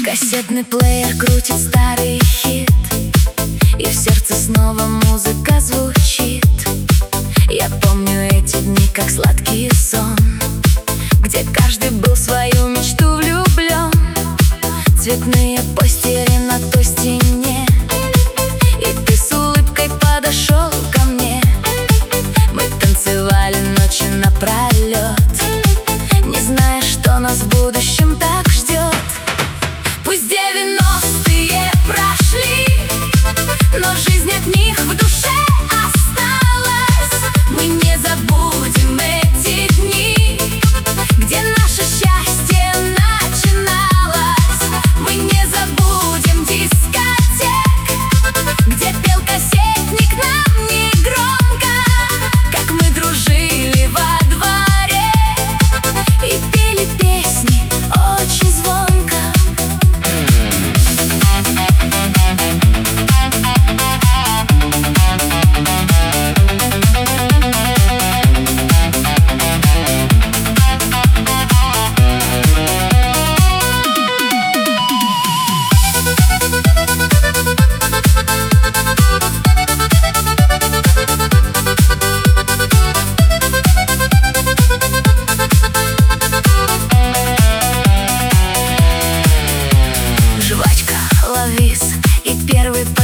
Кассетный плеер крутит старый хит, и в сердце снова музыка звучит. Я помню эти дни, как сладкий сон, где каждый был в свою мечту влюблен. Цветные постери на той стене, и ты с улыбкой подошел ко мне. Мы танцевали ночи напролет, не зная, что нас в будущем так ждет. Пусть 90-е прошли, но жизнь от них в душе осталась. Мы не забудем эти дни, где наше счастье начиналось. Мы не забудем дискотек, где пел кассетник нам негромко, как мы дружили во дворе и пели песни очень звонко. Ловис и первый